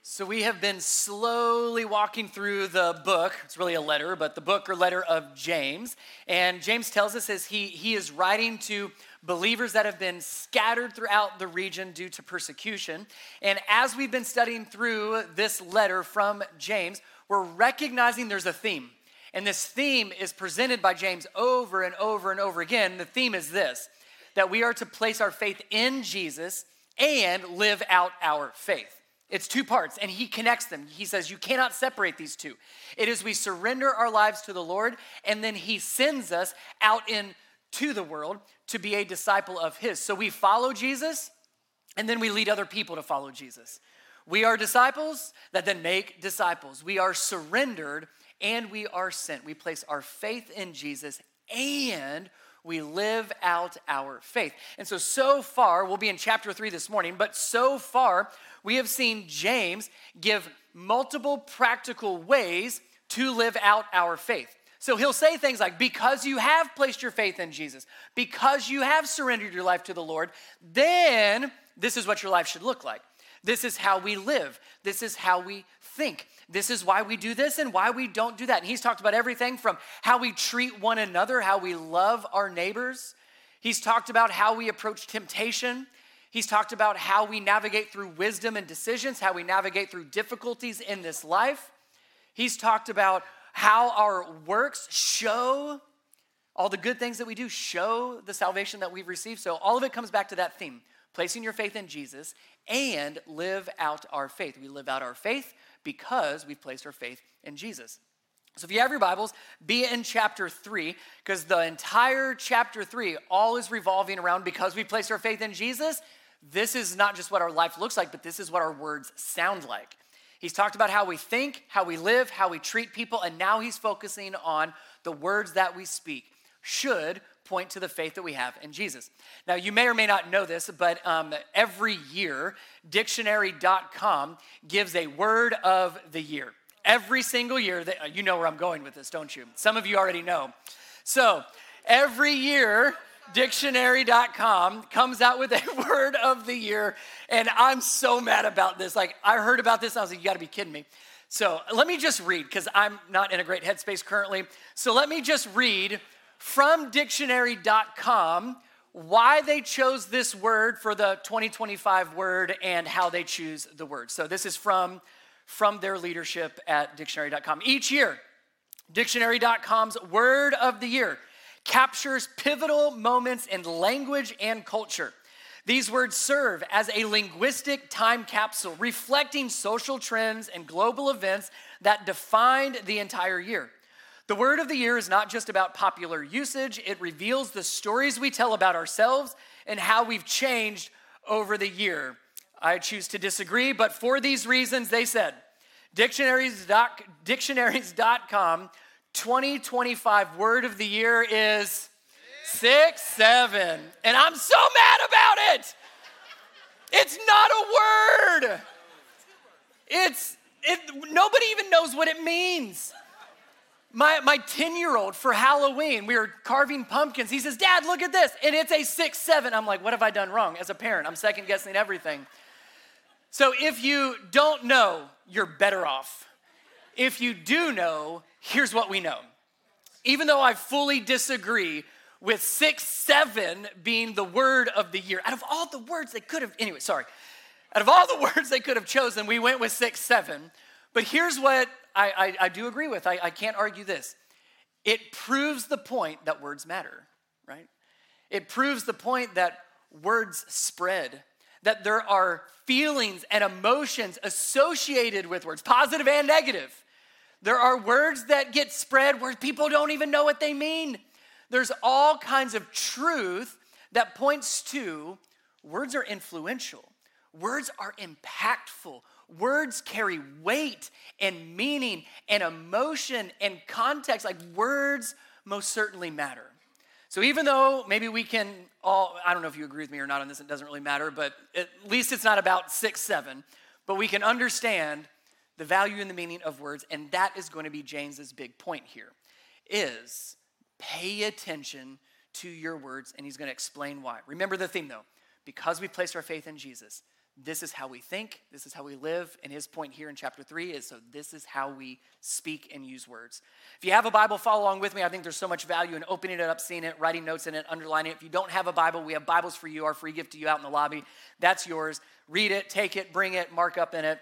So we have been slowly walking through the book. It's really a letter, but the book or letter of James. And James tells us as he is writing to believers that have been scattered throughout the region due to persecution. And as we've been studying through this letter from James, we're recognizing there's a theme. And this theme is presented by James over and over and over again. The theme is this, that we are to place our faith in Jesus and live out our faith. It's two parts, and he connects them. He says you cannot separate these two. It is we surrender our lives to the Lord, and then he sends us out into the world to be a disciple of his. So we follow Jesus, and then we lead other people to follow Jesus. We are disciples that then make disciples. We are surrendered, and we are sent. We place our faith in Jesus, and we live out our faith. And so far, we'll be in chapter 3 this morning, but so far, we have seen James give multiple practical ways to live out our faith. So he'll say things like, because you have placed your faith in Jesus, because you have surrendered your life to the Lord, then this is what your life should look like. This is how we live. This is how we think. This is why we do this and why we don't do that. And he's talked about everything from how we treat one another, how we love our neighbors. He's talked about how we approach temptation. He's talked about how we navigate through wisdom and decisions, how we navigate through difficulties in this life. He's talked about how our works show, all the good things that we do show the salvation that we've received. So all of it comes back to that theme, placing your faith in Jesus and live out our faith. We live out our faith because we've placed our faith in Jesus. So if you have your Bibles, be in chapter 3, because the entire chapter 3 all is revolving around because we placed our faith in Jesus. This is not just what our life looks like, but this is what our words sound like. He's talked about how we think, how we live, how we treat people, and now he's focusing on the words that we speak should point to the faith that we have in Jesus. Now, you may or may not know this, but every year, dictionary.com gives a word of the year. Every single year, you know where I'm going with this, don't you? Some of you already know. So, every year, dictionary.com comes out with a word of the year, and I'm so mad about this. Like, I heard about this, and I was like, you gotta be kidding me. So, let me just read, because I'm not in a great headspace currently. So, let me just read from dictionary.com why they chose this word for the 2025 word and how they choose the word. So, this is from their leadership at dictionary.com. Each year, dictionary.com's word of the year captures pivotal moments in language and culture. These words serve as a linguistic time capsule reflecting social trends and global events that defined the entire year. The word of the year is not just about popular usage. It reveals the stories we tell about ourselves and how we've changed over the year. I choose to disagree, but for these reasons, they said, dictionaries.com 2025 word of the year is 6-7. And I'm so mad about it. It's not a word. Nobody even knows what it means. My 10-year-old for Halloween, we were carving pumpkins. He says, Dad, look at this. And it's a 6-7. I'm like, what have I done wrong? As a parent, I'm second guessing everything. So if you don't know, you're better off. If you do know, here's what we know. Even though I fully disagree with 6-7 being the word of the year, out of all the words they could have, out of all the words they could have chosen, we went with 6-7. But here's what I do agree with. I can't argue this. It proves the point that words matter, right? It proves the point that words spread, that there are feelings and emotions associated with words, positive and negative. There are words that get spread where people don't even know what they mean. There's all kinds of truth that points to words are influential. Words are impactful. Words carry weight and meaning and emotion and context. Like words most certainly matter. So even though maybe we can all, I don't know if you agree with me or not on this, it doesn't really matter, but at least it's not about 6-7, but we can understand the value and the meaning of words, and that is going to be James's big point here, is pay attention to your words, and he's going to explain why. Remember the theme, though. Because we placed our faith in Jesus, this is how we think, this is how we live. And his point here in chapter 3 is, so this is how we speak and use words. If you have a Bible, follow along with me. I think there's so much value in opening it up, seeing it, writing notes in it, underlining it. If you don't have a Bible, we have Bibles for you, our free gift to you out in the lobby. That's yours. Read it, take it, bring it, mark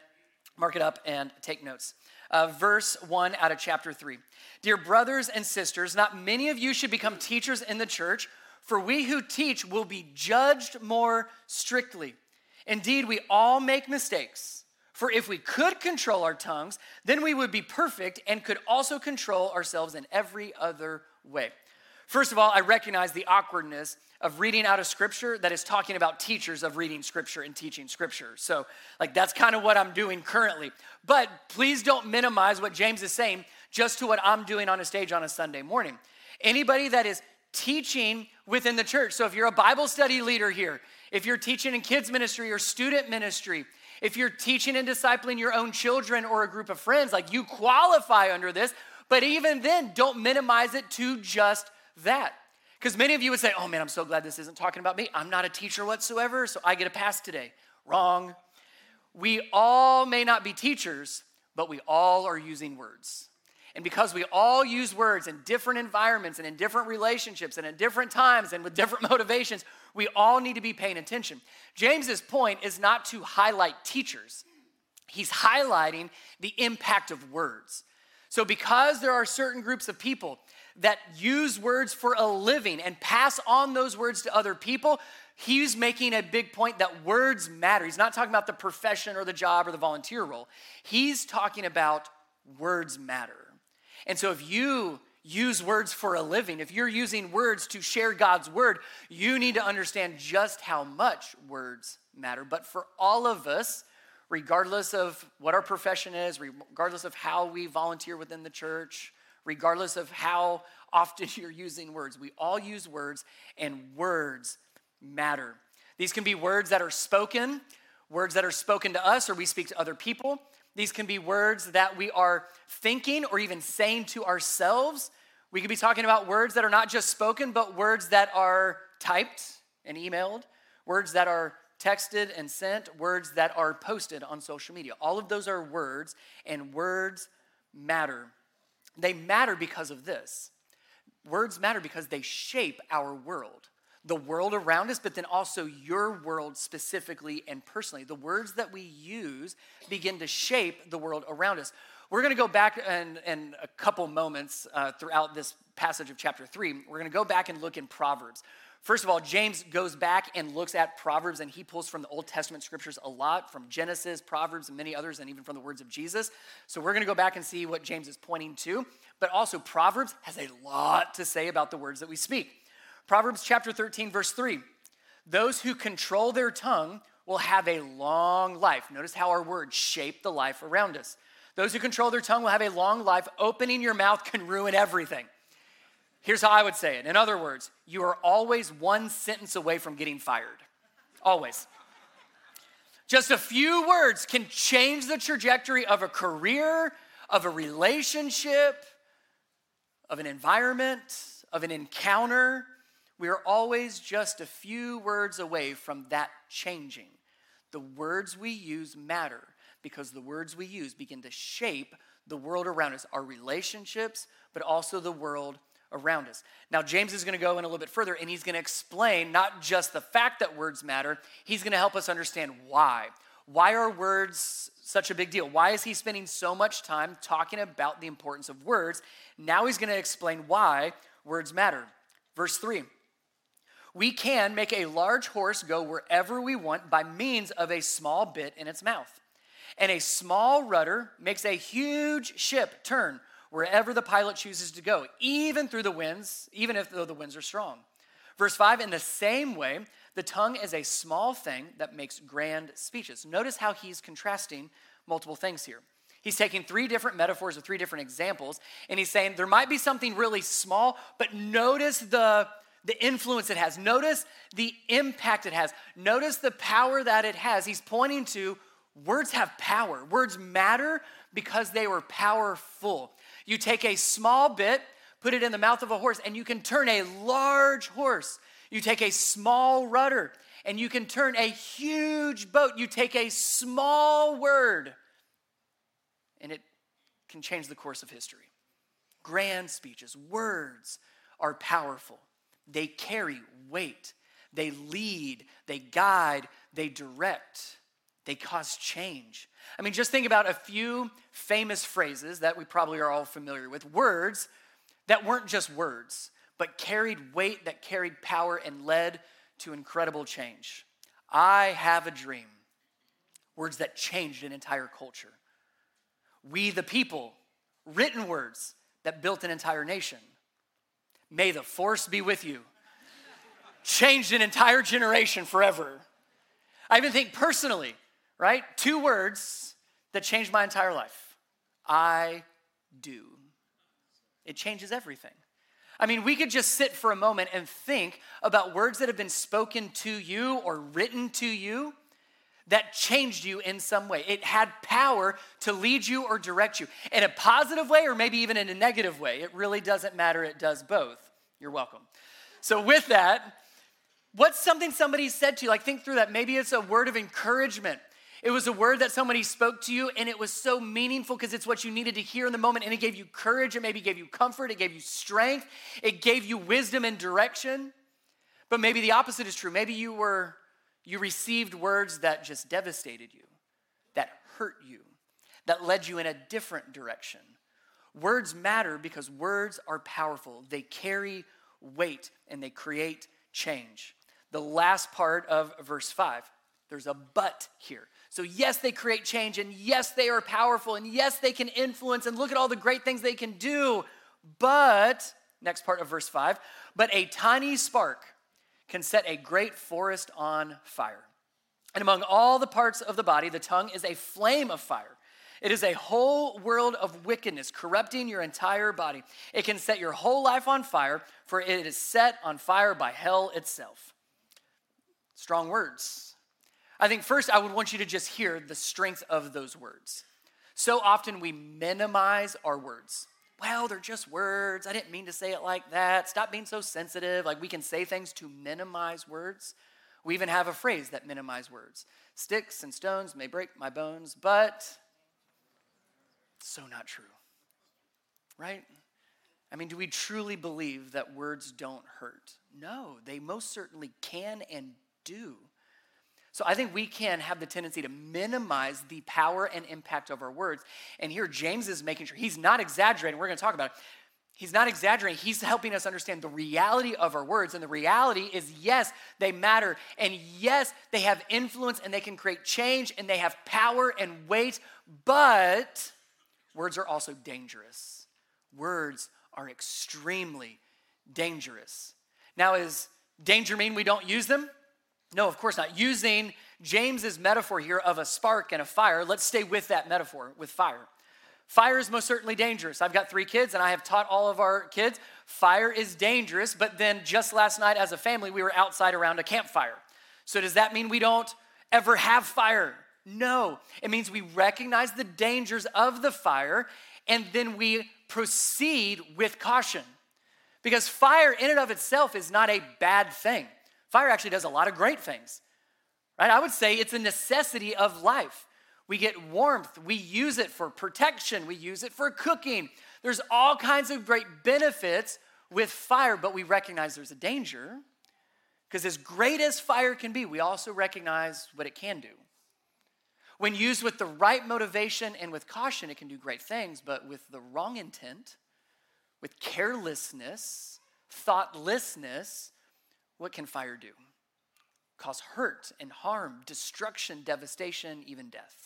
it up, and take notes. Verse 1 out of chapter 3. Dear brothers and sisters, not many of you should become teachers in the church, for we who teach will be judged more strictly. Indeed, we all make mistakes. For if we could control our tongues, then we would be perfect and could also control ourselves in every other way. First of all, I recognize the awkwardness of reading out of Scripture that is talking about teachers of reading Scripture and teaching Scripture. So, that's kind of what I'm doing currently. But please don't minimize what James is saying just to what I'm doing on a stage on a Sunday morning. Anybody that is teaching within the church, so if you're a Bible study leader here, if you're teaching in kids ministry or student ministry, if you're teaching and discipling your own children or a group of friends, you qualify under this. But even then, don't minimize it to just that. Because many of you would say, oh man, I'm so glad this isn't talking about me. I'm not a teacher whatsoever, so I get a pass today. Wrong. We all may not be teachers, but we all are using words. And because we all use words in different environments and in different relationships and at different times and with different motivations, we all need to be paying attention. James's point is not to highlight teachers. He's highlighting the impact of words. So because there are certain groups of people that use words for a living and pass on those words to other people, he's making a big point that words matter. He's not talking about the profession or the job or the volunteer role. He's talking about words matter. And so if you use words for a living, if you're using words to share God's word, you need to understand just how much words matter. But for all of us, regardless of what our profession is, regardless of how we volunteer within the church, regardless of how often you're using words, we all use words, and words matter. These can be words that are spoken to us, or we speak to other people. These can be words that we are thinking or even saying to ourselves. We could be talking about words that are not just spoken, but words that are typed and emailed, words that are texted and sent, words that are posted on social media. All of those are words, and words matter. They matter because of this. Words matter because they shape our world. The world around us, but then also your world specifically and personally. The words that we use begin to shape the world around us. We're going to go back in a couple moments throughout this passage of chapter 3. We're going to go back and look in Proverbs. First of all, James goes back and looks at Proverbs, and he pulls from the Old Testament scriptures a lot, from Genesis, Proverbs, and many others, and even from the words of Jesus. So we're going to go back and see what James is pointing to. But also, Proverbs has a lot to say about the words that we speak. Proverbs chapter 13, verse 3. Those who control their tongue will have a long life. Notice how our words shape the life around us. Those who control their tongue will have a long life. Opening your mouth can ruin everything. Here's how I would say it. In other words, you are always one sentence away from getting fired. Always. Just a few words can change the trajectory of a career, of a relationship, of an environment, of an encounter. We are always just a few words away from that changing. The words we use matter because the words we use begin to shape the world around us, our relationships, but also the world around us. Now, James is going to go in a little bit further, and he's going to explain not just the fact that words matter, he's going to help us understand why. Why are words such a big deal? Why is he spending so much time talking about the importance of words? Now he's going to explain why words matter. Verse 3. We can make a large horse go wherever we want by means of a small bit in its mouth. And a small rudder makes a huge ship turn wherever the pilot chooses to go, even through the winds, though the winds are strong. Verse 5, in the same way, the tongue is a small thing that makes grand speeches. Notice how he's contrasting multiple things here. He's taking three different metaphors or three different examples, and he's saying there might be something really small, but notice the influence it has. Notice the impact it has. Notice the power that it has. He's pointing to words have power. Words matter because they were powerful. You take a small bit, put it in the mouth of a horse, and you can turn a large horse. You take a small rudder, and you can turn a huge boat. You take a small word, and it can change the course of history. Grand speeches, words are powerful. They carry weight. They lead, they guide, they direct, they cause change. I mean, just think about a few famous phrases that we probably are all familiar with. Words that weren't just words, but carried weight, that carried power and led to incredible change. I have a dream. Words that changed an entire culture. We the people, written words that built an entire nation. May the force be with you. Changed an entire generation forever. I even think personally, right? 2 words that changed my entire life. I do. It changes everything. I mean, we could just sit for a moment and think about words that have been spoken to you or written to you that changed you in some way. It had power to lead you or direct you in a positive way or maybe even in a negative way. It really doesn't matter. It does both. You're welcome. So with that, what's something somebody said to you? Like, think through that. Maybe it's a word of encouragement. It was a word that somebody spoke to you, and it was so meaningful because it's what you needed to hear in the moment, and it gave you courage, it maybe gave you comfort, it gave you strength, it gave you wisdom and direction. But maybe the opposite is true. Maybe you received words that just devastated you, that hurt you, that led you in a different direction. Words matter because words are powerful. They carry weight, and they create change. The last part of verse 5, there's a but here. So yes, they create change, and yes, they are powerful, and yes, they can influence, and look at all the great things they can do. But, next part of verse 5, but a tiny spark can set a great forest on fire. And among all the parts of the body, the tongue is a flame of fire. It is a whole world of wickedness, corrupting your entire body. It can set your whole life on fire, for it is set on fire by hell itself. Strong words. I think first I would want you to just hear the strength of those words. So often we minimize our words. Well, they're just words. I didn't mean to say it like that. Stop being so sensitive. Like, we can say things to minimize words. We even have a phrase that minimize words. Sticks and stones may break my bones, but so not true, right? I mean, do we truly believe that words don't hurt? No, they most certainly can and do. So I think we can have the tendency to minimize the power and impact of our words. And here James is making sure he's not exaggerating. We're going to talk about it. He's not exaggerating. He's helping us understand the reality of our words. And the reality is, yes, they matter. And yes, they have influence and they can create change and they have power and weight. But words are also dangerous. Words are extremely dangerous. Now, does danger mean we don't use them? No, of course not. Using James's metaphor here of a spark and a fire, let's stay with that metaphor, with fire. Fire is most certainly dangerous. I've got 3 kids, and I have taught all of our kids, fire is dangerous, but then just last night as a family, we were outside around a campfire. So does that mean we don't ever have fire? No. It means we recognize the dangers of the fire, and then we proceed with caution. Because fire in and of itself is not a bad thing. Fire actually does a lot of great things, right? I would say it's a necessity of life. We get warmth. We use it for protection. We use it for cooking. There's all kinds of great benefits with fire, but we recognize there's a danger because as great as fire can be, we also recognize what it can do. When used with the right motivation and with caution, it can do great things, but with the wrong intent, with carelessness, thoughtlessness, what can fire do? Cause hurt and harm, destruction, devastation, even death.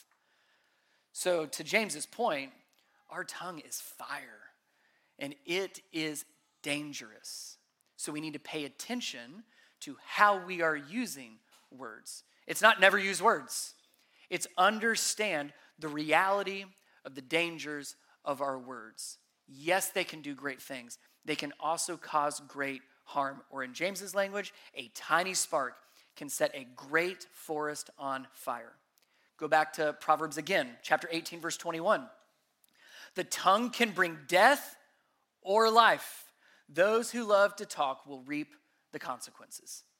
So to James's point, our tongue is fire and it is dangerous. So we need to pay attention to how we are using words. It's not never use words. It's understand the reality of the dangers of our words. Yes, they can do great things. They can also cause great harm, or in James's language, a tiny spark can set a great forest on fire. Go back to Proverbs again, chapter 18, verse 21. The tongue can bring death or life. Those who love to talk will reap the consequences.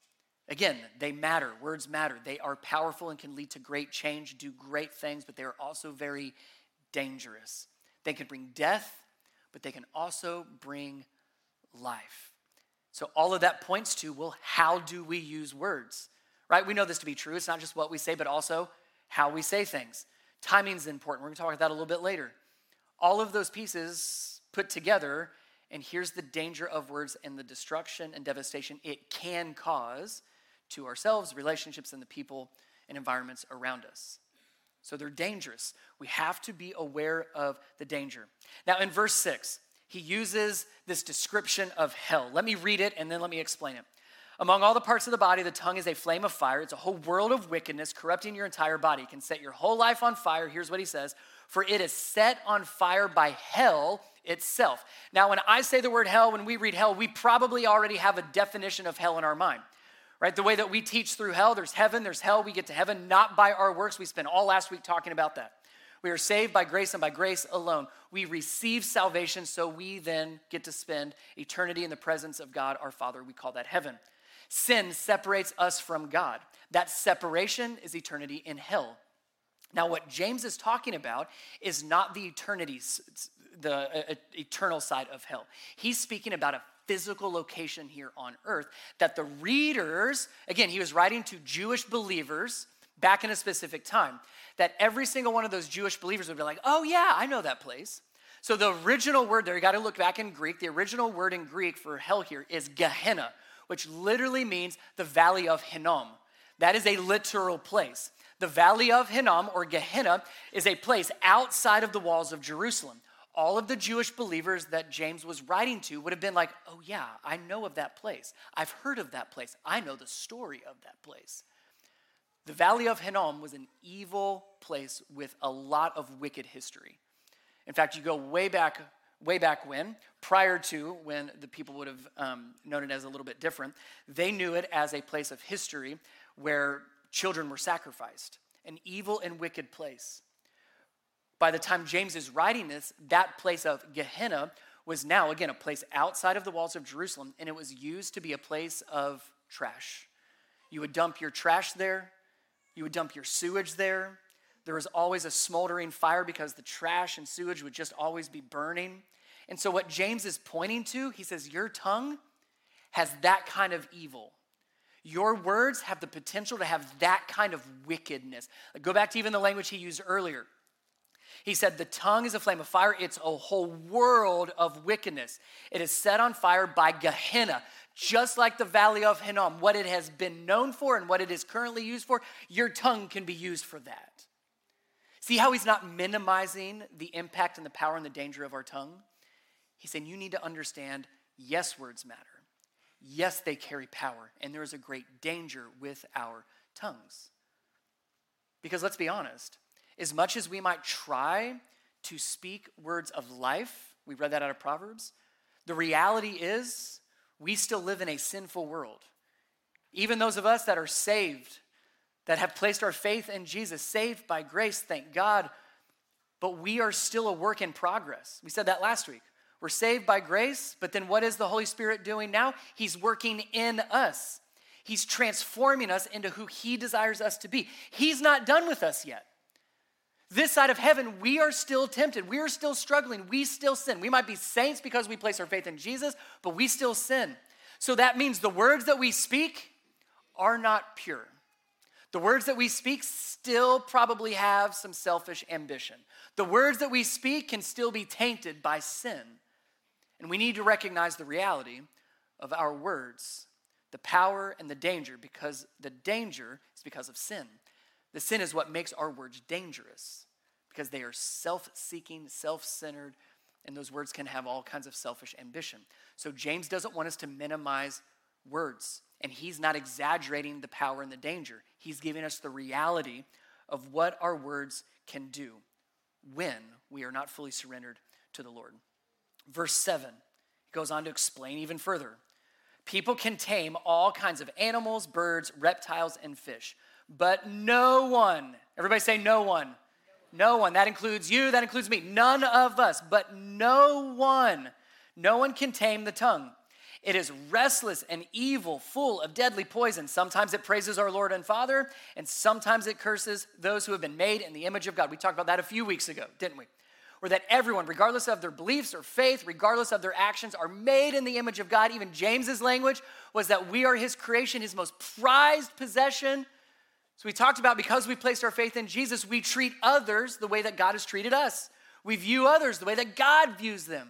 Again, they matter. Words matter. They are powerful and can lead to great change, do great things, but they are also very dangerous. They can bring death, but they can also bring life. So all of that points to, well, how do we use words? Right? We know this to be true. It's not just what we say, but also how we say things. Timing is important. We're going to talk about that a little bit later. All of those pieces put together, and here's the danger of words and the destruction and devastation it can cause to ourselves, relationships, and the people and environments around us. So they're dangerous. We have to be aware of the danger. Now in verse 6, he uses this description of hell. Let me read it and then let me explain it. Among all the parts of the body, the tongue is a flame of fire. It's a whole world of wickedness, corrupting your entire body. It can set your whole life on fire. Here's what he says. For it is set on fire by hell itself. Now, when I say the word hell, when we read hell, we probably already have a definition of hell in our mind. Right? The way that we teach through hell, there's heaven, there's hell. We get to heaven not by our works. We spent all last week talking about that. We are saved by grace and by grace alone. We receive salvation, so we then get to spend eternity in the presence of God, our Father. We call that heaven. Sin separates us from God. That separation is eternity in hell. Now, what James is talking about is not the eternal side of hell. He's speaking about a physical location here on earth that the readers, again, he was writing to Jewish believers back in a specific time, that every single one of those Jewish believers would be like, oh yeah, I know that place. So the original word there, you got to look back in Greek, the original word in Greek for hell here is Gehenna, which literally means the valley of Hinnom. That is a literal place. The valley of Hinnom, or Gehenna, is a place outside of the walls of Jerusalem. All of the Jewish believers that James was writing to would have been like, oh yeah, I know of that place. I've heard of that place. I know the story of that place. The Valley of Hinnom was an evil place with a lot of wicked history. In fact, you go way back when, prior to when the people would have known it as a little bit different, they knew it as a place of history where children were sacrificed, an evil and wicked place. By the time James is writing this, that place of Gehenna was now, again, a place outside of the walls of Jerusalem, and it was used to be a place of trash. You would dump your trash there. You would dump your sewage there. There was always a smoldering fire because the trash and sewage would just always be burning. And so what James is pointing to, he says, your tongue has that kind of evil. Your words have the potential to have that kind of wickedness. Go back to even the language he used earlier. He said, the tongue is a flame of fire. It's a whole world of wickedness. It is set on fire by Gehenna, just like the Valley of Hinnom. What it has been known for and what it is currently used for, your tongue can be used for that. See how he's not minimizing the impact and the power and the danger of our tongue? He's saying you need to understand, yes, words matter. Yes, they carry power, and there is a great danger with our tongues. Because let's be honest, as much as we might try to speak words of life, we read that out of Proverbs, the reality is we still live in a sinful world. Even those of us that are saved, that have placed our faith in Jesus, saved by grace, thank God, but we are still a work in progress. We said that last week. We're saved by grace, but then what is the Holy Spirit doing now? He's working in us. He's transforming us into who he desires us to be. He's not done with us yet. This side of heaven, we are still tempted. We are still struggling. We still sin. We might be saints because we place our faith in Jesus, but we still sin. So that means the words that we speak are not pure. The words that we speak still probably have some selfish ambition. The words that we speak can still be tainted by sin. And we need to recognize the reality of our words, the power and the danger, because the danger is because of sin. The sin is what makes our words dangerous because they are self-seeking, self-centered, and those words can have all kinds of selfish ambition. So James doesn't want us to minimize words, and he's not exaggerating the power and the danger. He's giving us the reality of what our words can do when we are not fully surrendered to the Lord. Verse 7, he goes on to explain even further. People can tame all kinds of animals, birds, reptiles, and fish. But no one, everybody say no one. No one, that includes you, that includes me. None of us, but no one can tame the tongue. It is restless and evil, full of deadly poison. Sometimes it praises our Lord and Father, and sometimes it curses those who have been made in the image of God. We talked about that a few weeks ago, didn't we? Or that everyone, regardless of their beliefs or faith, regardless of their actions, are made in the image of God. Even James's language was that we are his creation, his most prized possession. So we talked about because we placed our faith in Jesus, we treat others the way that God has treated us. We view others the way that God views them.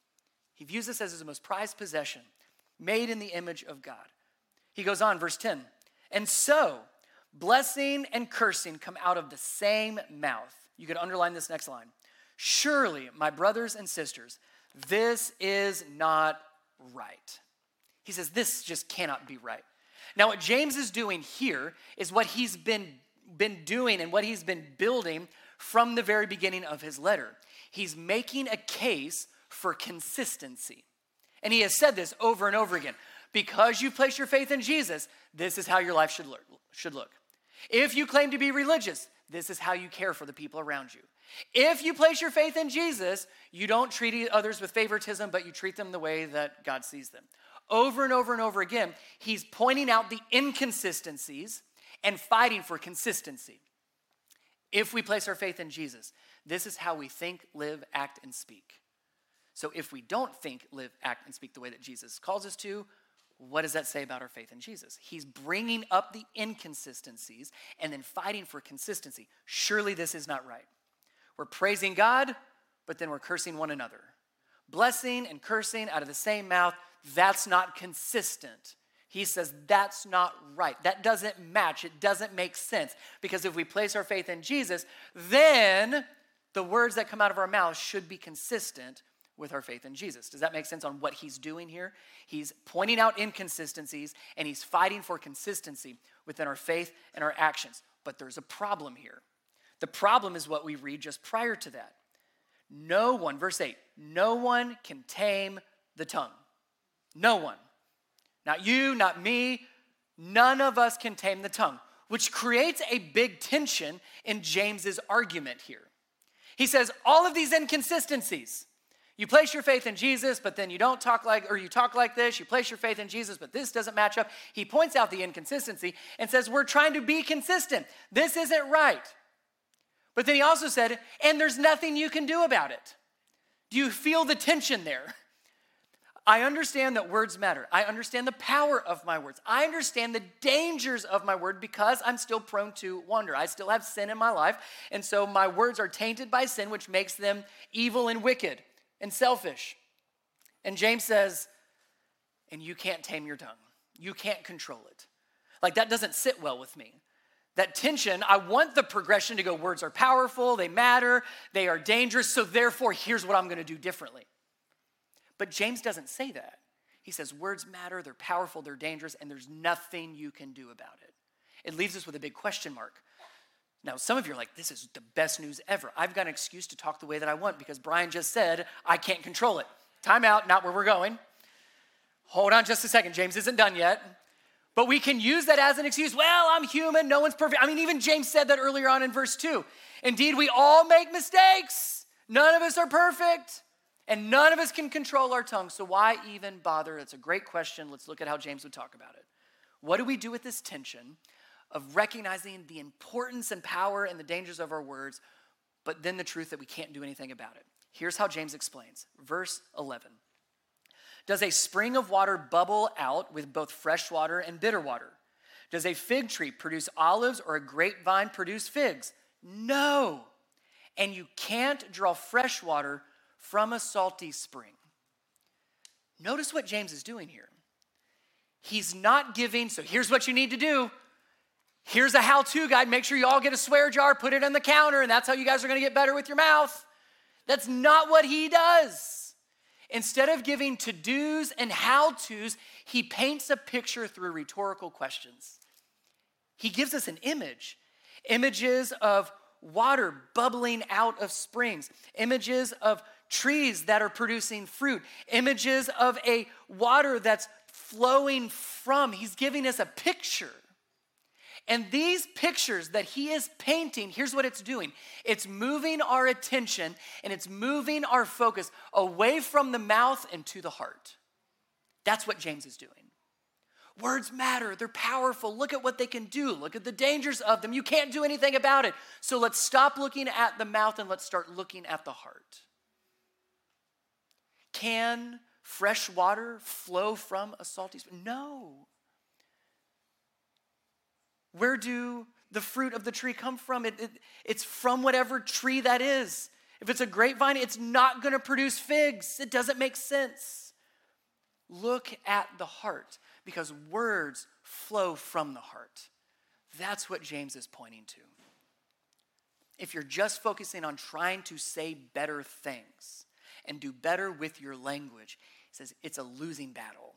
He views us as his most prized possession, made in the image of God. He goes on, verse 10. And so, blessing and cursing come out of the same mouth. You could underline this next line. Surely, my brothers and sisters, this is not right. He says this just cannot be right. Now, what James is doing here is what he's been doing and what he's been building from the very beginning of his letter. He's making a case for consistency. And he has said this over and over again. Because you place your faith in Jesus, this is how your life should look. If you claim to be religious, this is how you care for the people around you. If you place your faith in Jesus, you don't treat others with favoritism, but you treat them the way that God sees them. Over and over and over again, he's pointing out the inconsistencies and fighting for consistency. If we place our faith in Jesus, this is how we think, live, act, and speak. So if we don't think, live, act, and speak the way that Jesus calls us to, what does that say about our faith in Jesus? He's bringing up the inconsistencies and then fighting for consistency. Surely this is not right. We're praising God, but then we're cursing one another. Blessing and cursing out of the same mouth, that's not consistent. He says that's not right. That doesn't match. It doesn't make sense. Because if we place our faith in Jesus, then the words that come out of our mouths should be consistent with our faith in Jesus. Does that make sense on what he's doing here? He's pointing out inconsistencies and he's fighting for consistency within our faith and our actions. But there's a problem here. The problem is what we read just prior to that. No one, verse 8, no one can tame the tongue. No one. Not you, not me. None of us can tame the tongue, which creates a big tension in James's argument here. He says all of these inconsistencies. You place your faith in Jesus, but then you don't talk like, or you talk like this. You place your faith in Jesus, but this doesn't match up. He points out the inconsistency and says, we're trying to be consistent. This isn't right. But then he also said, and there's nothing you can do about it. Do you feel the tension there? I understand that words matter. I understand the power of my words. I understand the dangers of my word because I'm still prone to wander. I still have sin in my life, and so my words are tainted by sin, which makes them evil and wicked and selfish. And James says, and you can't tame your tongue. You can't control it. Like, that doesn't sit well with me. That tension, I want the progression to go, words are powerful, they matter, they are dangerous, so therefore here's what I'm going to do differently. But James doesn't say that. He says words matter, they're powerful, they're dangerous, and there's nothing you can do about it. It leaves us with a big question mark. Now, some of you are like, this is the best news ever. I've got an excuse to talk the way that I want because Brian just said I can't control it. Time out, not where we're going. Hold on just a second. James isn't done yet. But we can use that as an excuse. Well, I'm human. No one's perfect. I mean, even James said that earlier on in verse 2. Indeed, we all make mistakes. None of us are perfect. And none of us can control our tongue. So why even bother? That's a great question. Let's look at how James would talk about it. What do we do with this tension of recognizing the importance and power and the dangers of our words, but then the truth that we can't do anything about it? Here's how James explains. Verse 11. Does a spring of water bubble out with both fresh water and bitter water? Does a fig tree produce olives or a grapevine produce figs? No. And you can't draw fresh water from a salty spring. Notice what James is doing here. He's not giving, so here's what you need to do. Here's a how-to guide. Make sure you all get a swear jar, put it on the counter, and that's how you guys are going to get better with your mouth. That's not what he does. Instead of giving to-dos and how-tos, he paints a picture through rhetorical questions. He gives us an image. Images of water bubbling out of springs. Images of trees that are producing fruit. Images of a water that's flowing from. He's giving us a picture. And these pictures that he is painting, here's what it's doing. It's moving our attention and it's moving our focus away from the mouth and to the heart. That's what James is doing. Words matter. They're powerful. Look at what they can do. Look at the dangers of them. You can't do anything about it. So let's stop looking at the mouth and let's start looking at the heart. Can fresh water flow from a salty spring? No. Where do the fruit of the tree come from? It's from whatever tree that is. If it's a grapevine, it's not going to produce figs. It doesn't make sense. Look at the heart, because words flow from the heart. That's what James is pointing to. If you're just focusing on trying to say better things and do better with your language, he says it's a losing battle.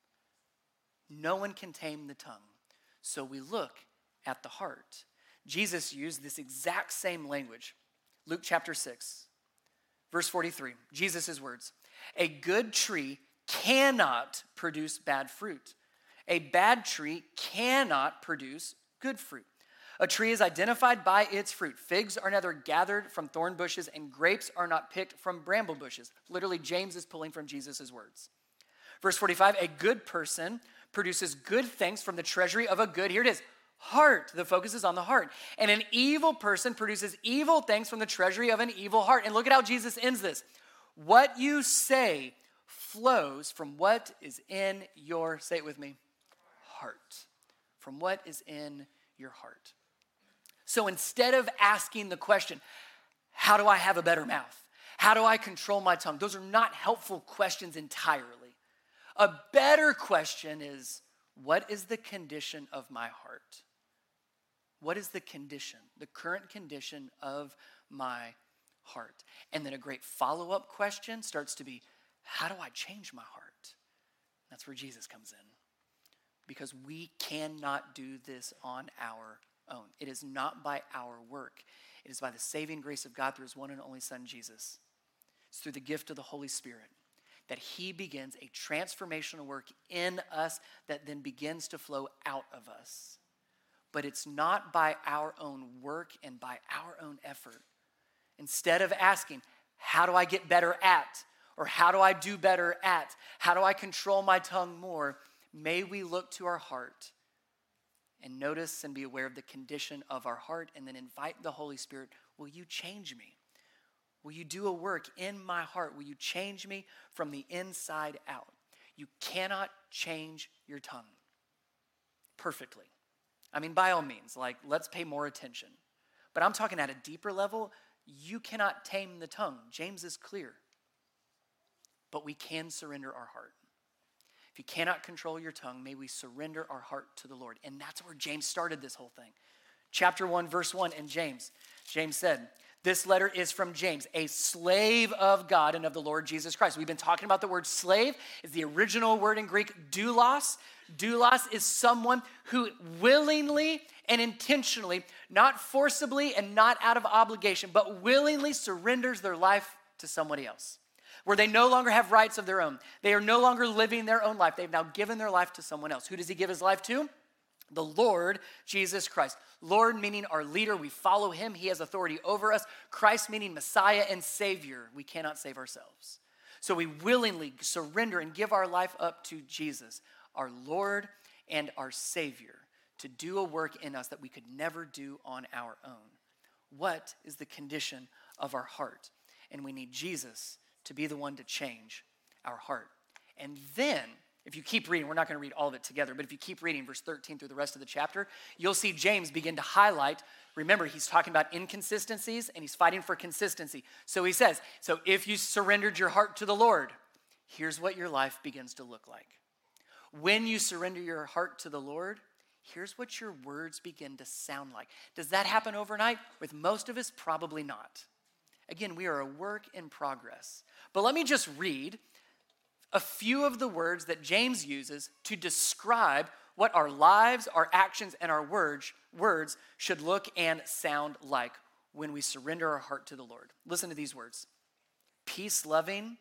No one can tame the tongue. So we look at the heart. Jesus used this exact same language. Luke chapter 6, verse 43, Jesus' words. A good tree cannot produce bad fruit. A bad tree cannot produce good fruit. A tree is identified by its fruit. Figs are neither gathered from thorn bushes, and grapes are not picked from bramble bushes. Literally, James is pulling from Jesus' words. Verse 45, a good person produces good things from the treasury of a good, here it is, heart. The focus is on the heart. And an evil person produces evil things from the treasury of an evil heart. And look at how Jesus ends this. What you say flows from what is in your, say it with me, heart. From what is in your heart. So instead of asking the question, how do I have a better mouth? How do I control my tongue? Those are not helpful questions entirely. A better question is, what is the condition of my heart? What is the condition, the current condition of my heart? And then a great follow-up question starts to be, how do I change my heart? That's where Jesus comes in. Because we cannot do this on our own. It is not by our work. It is by the saving grace of God through his one and only Son, Jesus. It's through the gift of the Holy Spirit that he begins a transformational work in us that then begins to flow out of us. But it's not by our own work and by our own effort. Instead of asking, how do I get better at? Or how do I do better at? How do I control my tongue more? May we look to our heart and notice and be aware of the condition of our heart and then invite the Holy Spirit, will you change me? Will you do a work in my heart? Will you change me from the inside out? You cannot change your tongue perfectly. I mean, by all means, let's pay more attention. But I'm talking at a deeper level, you cannot tame the tongue. James is clear. But we can surrender our heart. If you cannot control your tongue, may we surrender our heart to the Lord. And that's where James started this whole thing. Chapter 1, verse 1 in James. James said, this letter is from James, a slave of God and of the Lord Jesus Christ. We've been talking about the word slave. It's the original word in Greek, doulos. Doulos is someone who willingly and intentionally, not forcibly and not out of obligation, but willingly surrenders their life to somebody else, where they no longer have rights of their own. They are no longer living their own life. They've now given their life to someone else. Who does he give his life to? The Lord Jesus Christ. Lord meaning our leader. We follow him. He has authority over us. Christ meaning Messiah and Savior. We cannot save ourselves. So we willingly surrender and give our life up to Jesus, our Lord and our Savior, to do a work in us that we could never do on our own. What is the condition of our heart? And we need Jesus to be the one to change our heart. And then, if you keep reading, we're not going to read all of it together, but if you keep reading verse 13 through the rest of the chapter, you'll see James begin to highlight, remember, he's talking about inconsistencies and he's fighting for consistency. So he says, so if you surrendered your heart to the Lord, here's what your life begins to look like. When you surrender your heart to the Lord, here's what your words begin to sound like. Does that happen overnight? With most of us, probably not. Again, we are a work in progress. But let me just read a few of the words that James uses to describe what our lives, our actions, and our words should look and sound like when we surrender our heart to the Lord. Listen to these words. Peace-loving,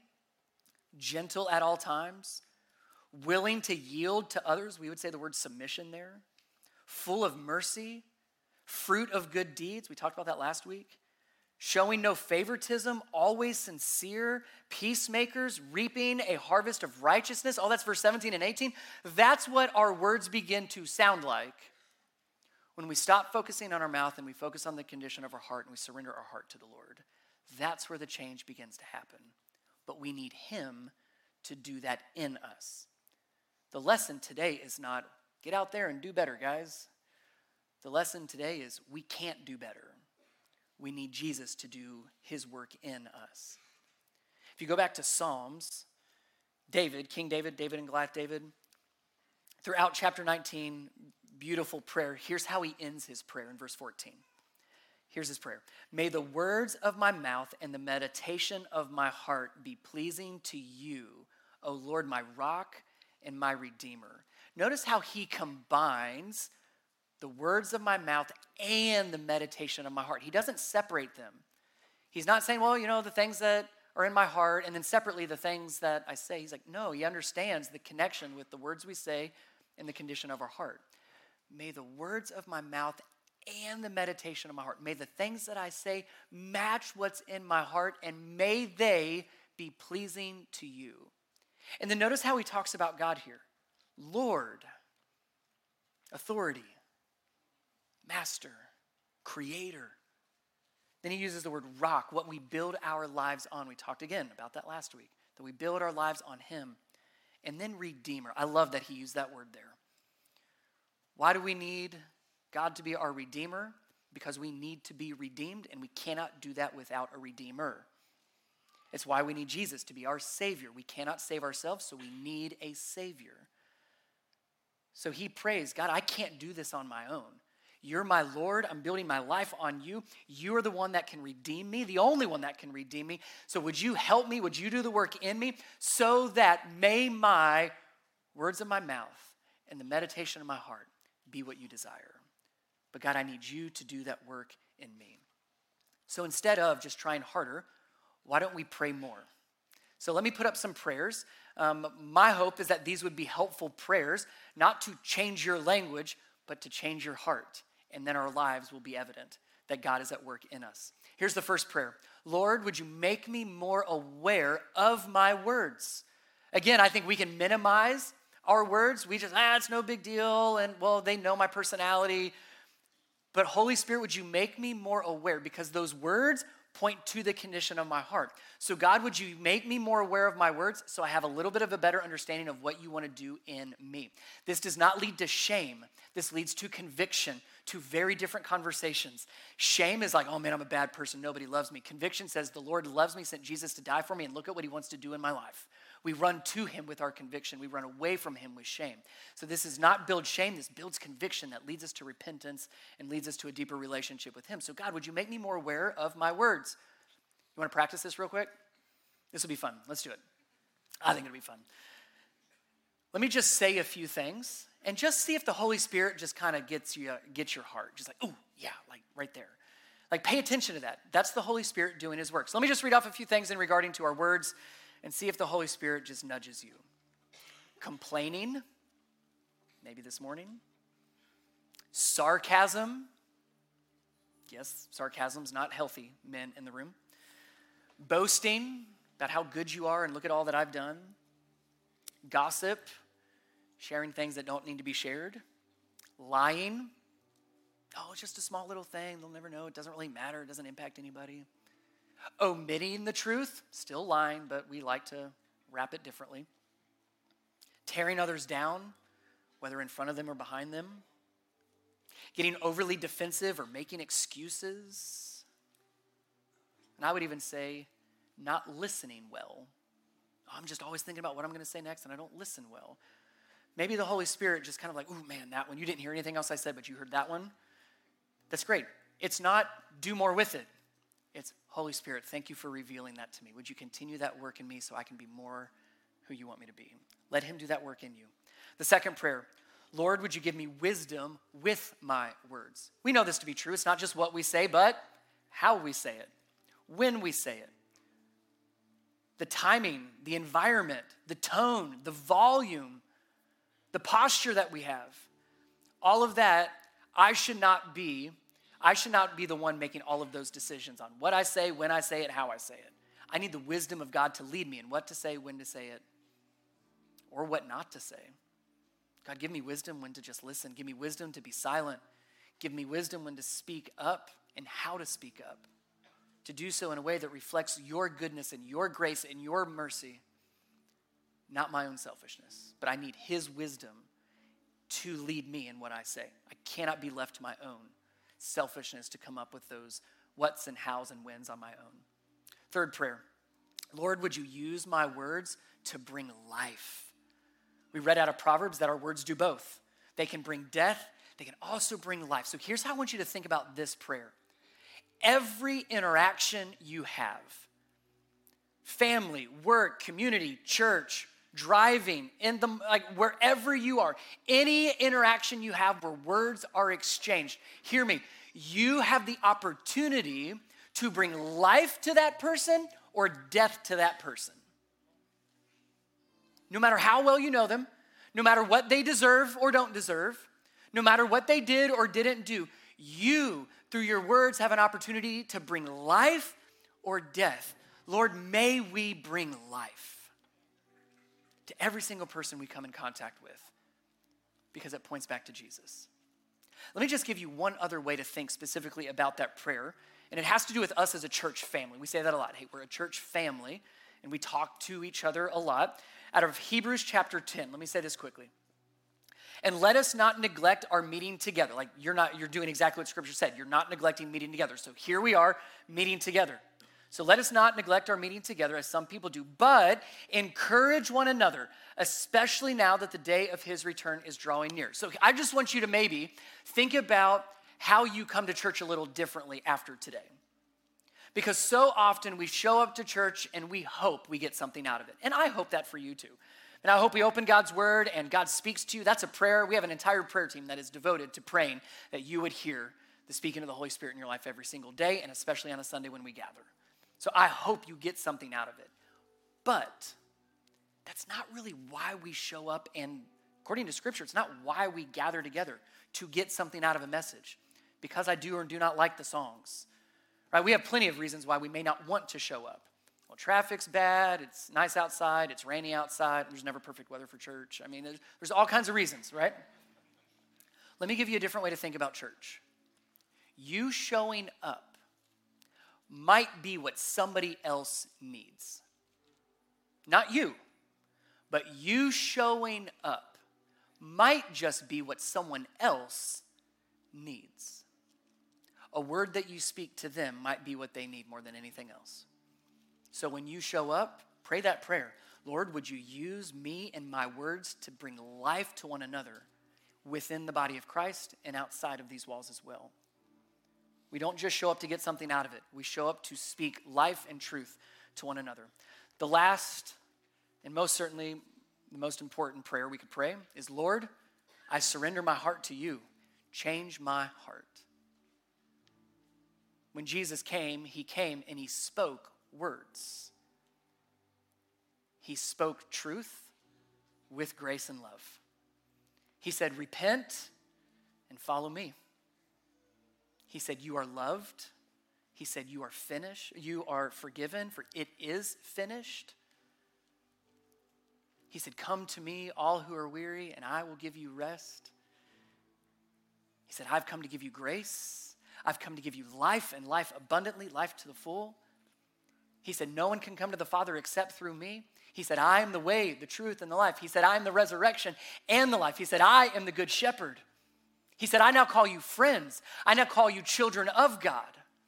gentle at all times, willing to yield to others. We would say the word submission there. Full of mercy, fruit of good deeds. We talked about that last week. showing no favoritism, always sincere, peacemakers, reaping a harvest of righteousness. Oh, that's verse 17 and 18. That's what our words begin to sound like when we stop focusing on our mouth and we focus on the condition of our heart and we surrender our heart to the Lord. That's where the change begins to happen. But we need him to do that in us. The lesson today is not, get out there and do better, guys. The lesson today is we can't do better. We need Jesus to do his work in us. If you go back to Psalms, King David and Goliath David, throughout chapter 19, beautiful prayer. Here's how he ends his prayer in verse 14. Here's his prayer. May the words of my mouth and the meditation of my heart be pleasing to you, O Lord, my rock and my redeemer. Notice how he combines the words of my mouth and the meditation of my heart. He doesn't separate them. He's not saying, well, the things that are in my heart and then separately the things that I say. He's like, no, he understands the connection with the words we say and the condition of our heart. May the words of my mouth and the meditation of my heart, may the things that I say match what's in my heart, and may they be pleasing to you. And then notice how he talks about God here. Lord, authority, master, creator. Then he uses the word rock, what we build our lives on. We talked again about that last week, that we build our lives on him. And then redeemer. I love that he used that word there. Why do we need God to be our redeemer? Because we need to be redeemed, and we cannot do that without a redeemer. It's why we need Jesus to be our Savior. We cannot save ourselves, so we need a Savior. So he prays, God, I can't do this on my own. You're my Lord. I'm building my life on you. You're the one that can redeem me, the only one that can redeem me. So would you help me? Would you do the work in me so that may my words of my mouth and the meditation of my heart be what you desire. But God, I need you to do that work in me. So instead of just trying harder, why don't we pray more? So let me put up some prayers. My hope is that these would be helpful prayers, not to change your language, but to change your heart. And then our lives will be evident that God is at work in us. Here's the first prayer. Lord, would you make me more aware of my words? Again, I think we can minimize our words. We just, it's no big deal. And well, they know my personality. But Holy Spirit, would you make me more aware? Because those words point to the condition of my heart. So God, would you make me more aware of my words so I have a little bit of a better understanding of what you want to do in me? This does not lead to shame. This leads to conviction, to very different conversations. Shame is like, oh man, I'm a bad person. Nobody loves me. Conviction says the Lord loves me, sent Jesus to die for me, and look at what he wants to do in my life. We run to him with our conviction. We run away from him with shame. So this is not build shame. This builds conviction that leads us to repentance and leads us to a deeper relationship with him. So God, would you make me more aware of my words? You want to practice this real quick? This will be fun. Let's do it. I think it'll be fun. Let me just say a few things and just see if the Holy Spirit just kind of gets your heart. Just like, oh, yeah, like right there. Like pay attention to that. That's the Holy Spirit doing his work. So let me just read off a few things in regarding to our words and see if the Holy Spirit just nudges you. Complaining, maybe this morning. Sarcasm. Yes, sarcasm's not healthy, men in the room. Boasting about how good you are and look at all that I've done. Gossip, sharing things that don't need to be shared. Lying. Oh, it's just a small little thing. They'll never know. It doesn't really matter. It doesn't impact anybody. Omitting the truth, still lying, but we like to wrap it differently. Tearing others down, whether in front of them or behind them. Getting overly defensive or making excuses. And I would even say, not listening well. I'm just always thinking about what I'm going to say next, and I don't listen well. Maybe the Holy Spirit just kind of like, ooh, man, that one. You didn't hear anything else I said, but you heard that one. That's great. It's not do more with it. It's Holy Spirit, thank you for revealing that to me. Would you continue that work in me so I can be more who you want me to be? Let him do that work in you. The second prayer, Lord, would you give me wisdom with my words? We know this to be true. It's not just what we say, but how we say it, when we say it. The timing, the environment, the tone, the volume, the posture that we have. All of that, I should not be I should not be the one making all of those decisions on what I say, when I say it, how I say it. I need the wisdom of God to lead me in what to say, when to say it, or what not to say. God, give me wisdom when to just listen. Give me wisdom to be silent. Give me wisdom when to speak up and how to speak up. To do so in a way that reflects your goodness and your grace and your mercy, not my own selfishness. But I need his wisdom to lead me in what I say. I cannot be left to my own selfishness to come up with those whats and hows and whens on my own. Third prayer, Lord, would you use my words to bring life? We read out of Proverbs that our words do both. They can bring death, they can also bring life. So here's how I want you to think about this prayer. Every interaction you have, family, work, community, church, driving, wherever you are, any interaction you have where words are exchanged, hear me, you have the opportunity to bring life to that person or death to that person. No matter how well you know them, no matter what they deserve or don't deserve, no matter what they did or didn't do, you, through your words, have an opportunity to bring life or death. Lord, may we bring life to every single person we come in contact with, because it points back to Jesus. Let me just give you one other way to think specifically about that prayer, and it has to do with us as a church family. We say that a lot. Hey, we're a church family, and we talk to each other a lot. Out of Hebrews chapter 10, let me say this quickly. And let us not neglect our meeting together. Like you're doing exactly what Scripture said. You're not neglecting meeting together. So here we are meeting together. So let us not neglect our meeting together as some people do, but encourage one another, especially now that the day of his return is drawing near. So I just want you to maybe think about how you come to church a little differently after today. Because so often we show up to church and we hope we get something out of it. And I hope that for you too. And I hope we open God's word and God speaks to you. That's a prayer. We have an entire prayer team that is devoted to praying that you would hear the speaking of the Holy Spirit in your life every single day, and especially on a Sunday when we gather. So I hope you get something out of it. But that's not really why we show up, and according to Scripture, it's not why we gather together, to get something out of a message. Because I do or do not like the songs. Right? We have plenty of reasons why we may not want to show up. Well, traffic's bad, it's nice outside, it's rainy outside, there's never perfect weather for church. I mean, there's all kinds of reasons, right? Let me give you a different way to think about church. You showing up might be what somebody else needs. Not you, but you showing up might just be what someone else needs. A word that you speak to them might be what they need more than anything else. So when you show up, pray that prayer. Lord, would you use me and my words to bring life to one another within the body of Christ and outside of these walls as well. We don't just show up to get something out of it. We show up to speak life and truth to one another. The last and most certainly the most important prayer we could pray is, Lord, I surrender my heart to you. Change my heart. When Jesus came, he came and he spoke words. He spoke truth with grace and love. He said, repent and follow me. He said, you are loved. He said, you are finished. You are forgiven, for it is finished. He said, come to me, all who are weary, and I will give you rest. He said, I've come to give you grace. I've come to give you life and life abundantly, life to the full. He said, no one can come to the Father except through me. He said, I am the way, the truth, and the life. He said, I am the resurrection and the life. He said, I am the good shepherd. He said, I now call you friends. I now call you children of God.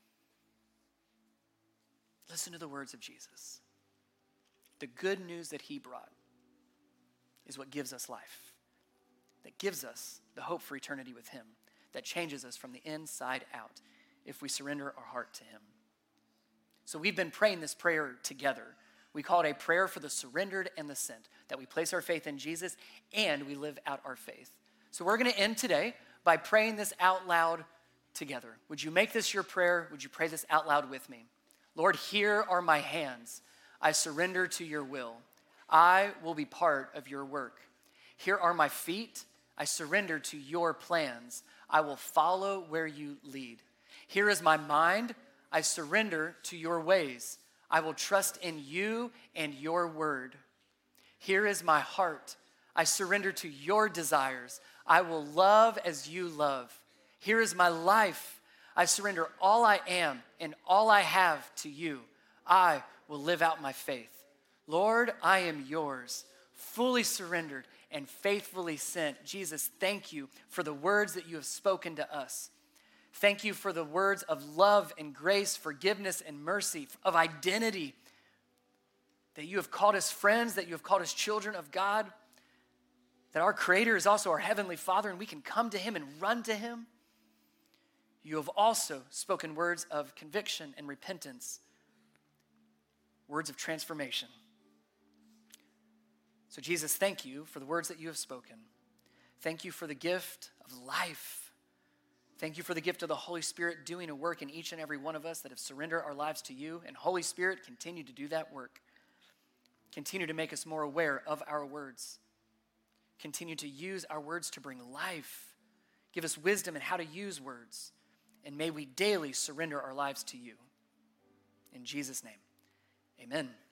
Listen to the words of Jesus. The good news that he brought is what gives us life, that gives us the hope for eternity with him, that changes us from the inside out if we surrender our heart to him. So we've been praying this prayer together. We call it a prayer for the surrendered and the sent, that we place our faith in Jesus and we live out our faith. So we're going to end today by praying this out loud together. Would you make this your prayer? Would you pray this out loud with me? Lord, here are my hands. I surrender to your will. I will be part of your work. Here are my feet. I surrender to your plans. I will follow where you lead. Here is my mind. I surrender to your ways. I will trust in you and your word. Here is my heart. I surrender to your desires. I will love as you love. Here is my life. I surrender all I am and all I have to you. I will live out my faith. Lord, I am yours, fully surrendered and faithfully sent. Jesus, thank you for the words that you have spoken to us. Thank you for the words of love and grace, forgiveness and mercy, of identity, that you have called us friends, that you have called us children of God, that our Creator is also our Heavenly Father and we can come to him and run to him. You have also spoken words of conviction and repentance, words of transformation. So Jesus, thank you for the words that you have spoken. Thank you for the gift of life. Thank you for the gift of the Holy Spirit doing a work in each and every one of us that have surrendered our lives to you. And Holy Spirit, continue to do that work. Continue to make us more aware of our words. Continue to use our words to bring life. Give us wisdom in how to use words. And may we daily surrender our lives to you. In Jesus' name, amen.